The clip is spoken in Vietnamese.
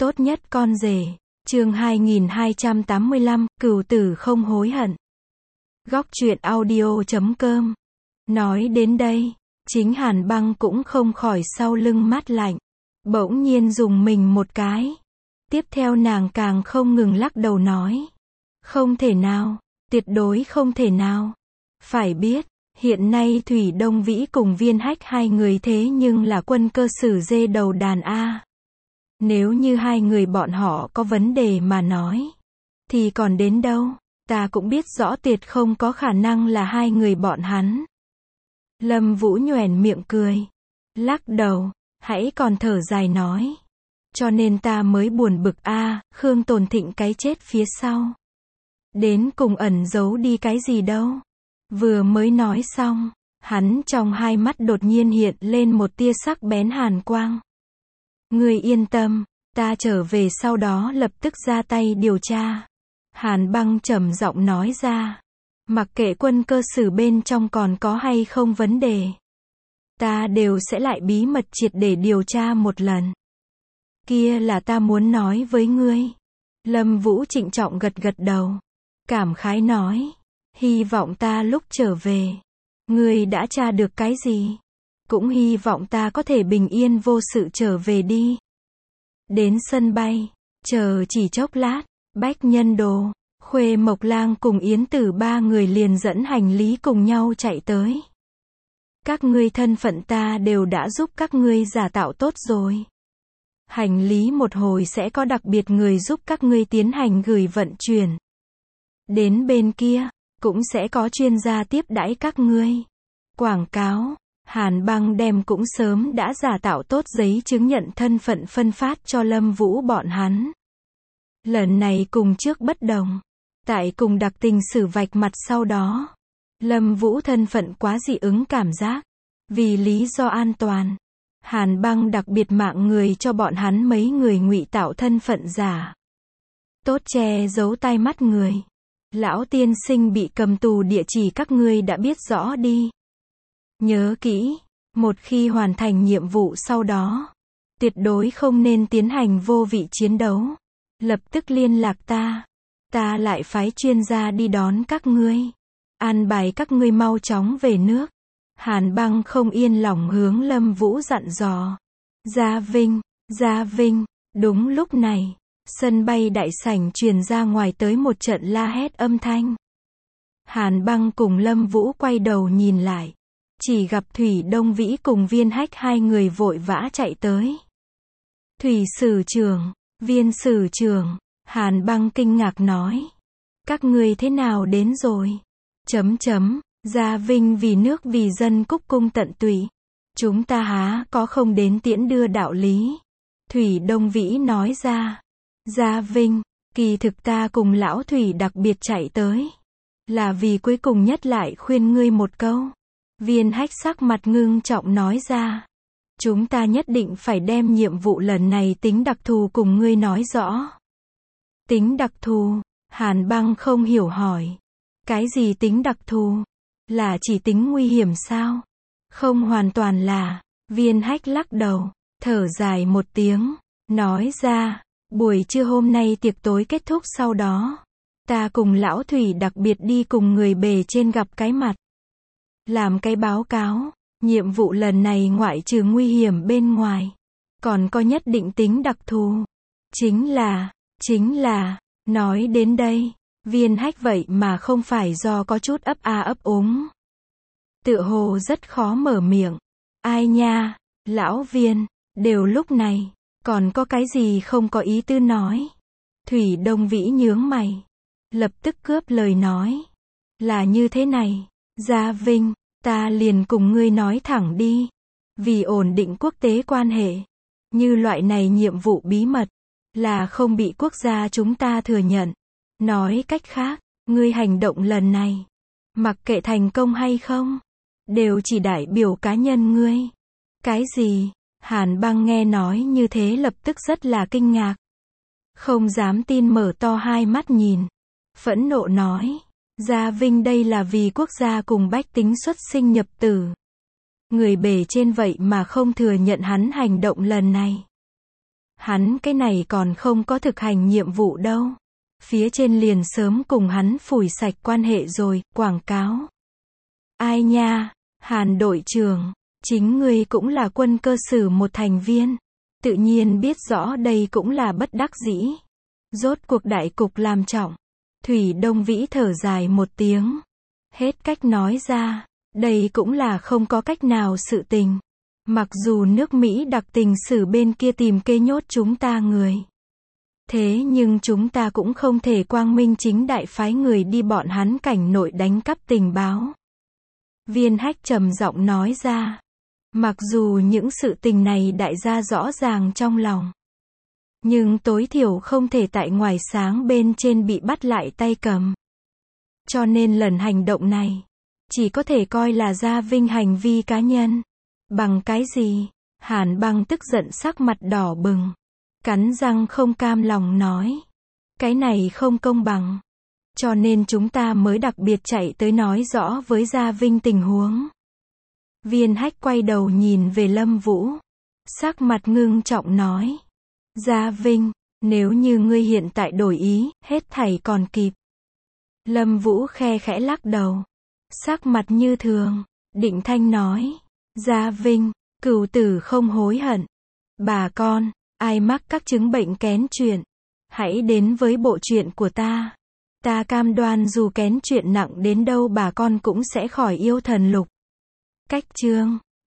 Tốt nhất con rể. Chương 2285, cửu tử không hối hận. Góc truyện audio.com. Nói đến đây, chính Hàn Băng cũng không khỏi sau lưng mát lạnh. Bỗng nhiên dùng mình một cái. Tiếp theo nàng càng không ngừng lắc đầu nói. Không thể nào, tuyệt đối không thể nào. Phải biết, hiện nay Thủy Đông Vĩ cùng Viên Hách hai người thế nhưng là quân cơ sử dê đầu đàn A. Nếu như hai người bọn họ có vấn đề mà nói, thì còn đến đâu, ta cũng biết rõ tuyệt không có khả năng là hai người bọn hắn. Lâm Vũ nhoẻn miệng cười, lắc đầu, hãy còn thở dài nói. Cho nên ta mới buồn bực a, Khương Tồn Thịnh cái chết phía sau. Đến cùng ẩn giấu đi cái gì đâu. Vừa mới nói xong, hắn trong hai mắt đột nhiên hiện lên một tia sắc bén hàn quang. Ngươi yên tâm, ta trở về sau đó lập tức ra tay điều tra. Hàn Băng trầm giọng nói ra. Mặc kệ quân cơ sử bên trong còn có hay không vấn đề, ta đều sẽ lại bí mật triệt để điều tra một lần. Kia là ta muốn nói với ngươi. Lâm Vũ trịnh trọng gật gật đầu. Cảm khái nói. Hy vọng ta lúc trở về, ngươi đã tra được cái gì. Cũng hy vọng ta có thể bình yên vô sự trở về đi. Đến sân bay, chờ chỉ chốc lát, Bách Nhân Đồ, Khuê Mộc Lang cùng Yến Tử ba người liền dẫn hành lý cùng nhau chạy tới. Các ngươi thân phận ta đều đã giúp các ngươi giả tạo tốt rồi. Hành lý một hồi sẽ có đặc biệt người giúp các ngươi tiến hành gửi vận chuyển. Đến bên kia, cũng sẽ có chuyên gia tiếp đãi các ngươi. Quảng cáo, Hàn Băng đem cũng sớm đã giả tạo tốt giấy chứng nhận thân phận phân phát cho Lâm Vũ bọn hắn. Lần này cùng trước bất đồng. Tại cùng đặc tình xử vạch mặt sau đó. Lâm Vũ thân phận quá dị ứng cảm giác. Vì lý do an toàn, Hàn Băng đặc biệt mạng người cho bọn hắn mấy người ngụy tạo thân phận giả. Tốt che giấu tai mắt người. Lão tiên sinh bị cầm tù địa chỉ các ngươi đã biết rõ đi. Nhớ kỹ, một khi hoàn thành nhiệm vụ sau đó, tuyệt đối không nên tiến hành vô vị chiến đấu. Lập tức liên lạc ta lại phái chuyên gia đi đón các ngươi. An bài các ngươi mau chóng về nước. Hàn Băng không yên lòng hướng Lâm Vũ dặn dò. Gia Vinh, đúng lúc này, sân bay đại sảnh truyền ra ngoài tới một trận la hét âm thanh. Hàn Băng cùng Lâm Vũ quay đầu nhìn lại. Chỉ gặp Thủy Đông Vĩ cùng Viên Hách hai người vội vã chạy tới. Thủy sử trưởng, Viên sử trưởng, Hàn Băng kinh ngạc nói. Các ngươi thế nào đến rồi? Gia Vinh vì nước vì dân cúc cung tận tụy. Chúng ta há có không đến tiễn đưa đạo lý. Thủy Đông Vĩ nói ra. Gia Vinh, kỳ thực ta cùng lão Thủy đặc biệt chạy tới. Là vì cuối cùng nhất lại khuyên ngươi một câu. Viên Hách sắc mặt ngưng trọng nói ra. Chúng ta nhất định phải đem nhiệm vụ lần này tính đặc thù cùng ngươi nói rõ. Tính đặc thù, Hàn Băng không hiểu hỏi. Cái gì tính đặc thù? Là chỉ tính nguy hiểm sao? Không hoàn toàn là. Viên Hách lắc đầu, thở dài một tiếng, nói ra. Buổi trưa hôm nay tiệc tối kết thúc sau đó, ta cùng lão Thủy đặc biệt đi cùng người bề trên gặp cái mặt. Làm cái báo cáo, nhiệm vụ lần này ngoại trừ nguy hiểm bên ngoài, còn có nhất định tính đặc thù. Chính là, nói đến đây, Viên Hách vậy mà không phải do có chút ấp a ấp úng. Tựa hồ rất khó mở miệng. Ai nha, lão Viên, đều lúc này, còn có cái gì không có ý tư nói. Thủy Đông Vĩ nhướng mày, lập tức cướp lời nói. Là như thế này, Gia Vinh, ta liền cùng ngươi nói thẳng đi. Vì ổn định quốc tế quan hệ, như loại này nhiệm vụ bí mật, là không bị quốc gia chúng ta thừa nhận. Nói cách khác, ngươi hành động lần này, mặc kệ thành công hay không, đều chỉ đại biểu cá nhân ngươi. Cái gì? Hàn Băng nghe nói như thế lập tức rất là kinh ngạc. Không dám tin mở to hai mắt nhìn. Phẫn nộ nói. Gia Vinh đây là vì quốc gia cùng bách tính xuất sinh nhập tử. Người bề trên vậy mà không thừa nhận hắn hành động lần này. Hắn cái này còn không có thực hành nhiệm vụ đâu. Phía trên liền sớm cùng hắn phủi sạch quan hệ rồi, quảng cáo. Ai nha, Hàn đội trưởng, chính ngươi cũng là quân cơ sử một thành viên. Tự nhiên biết rõ đây cũng là bất đắc dĩ. Rốt cuộc đại cục làm trọng. Thủy Đông Vĩ thở dài một tiếng. Hết cách nói ra, đây cũng là không có cách nào sự tình. Mặc dù nước Mỹ đặc tình sử bên kia tìm kê nhốt chúng ta người. Thế nhưng chúng ta cũng không thể quang minh chính đại phái người đi bọn hắn cảnh nội đánh cắp tình báo. Viên Hách trầm giọng nói ra. Mặc dù những sự tình này đại gia rõ ràng trong lòng. Nhưng tối thiểu không thể tại ngoài sáng bên trên bị bắt lại tay cầm. Cho nên lần hành động này, chỉ có thể coi là Gia Vinh hành vi cá nhân. Bằng cái gì? Hàn Băng tức giận sắc mặt đỏ bừng. Cắn răng không cam lòng nói. Cái này không công bằng. Cho nên chúng ta mới đặc biệt chạy tới nói rõ với Gia Vinh tình huống. Viên Hách quay đầu nhìn về Lâm Vũ. Sắc mặt ngưng trọng nói. Gia Vinh, nếu như ngươi hiện tại đổi ý, hết thảy còn kịp. Lâm Vũ khe khẽ lắc đầu. Sắc mặt như thường, định thanh nói. Gia Vinh, cửu tử không hối hận. Bà con, ai mắc các chứng bệnh kén chuyện, hãy đến với bộ truyện của ta. Ta cam đoan dù kén chuyện nặng đến đâu bà con cũng sẽ khỏi yêu thần lục. Cách chương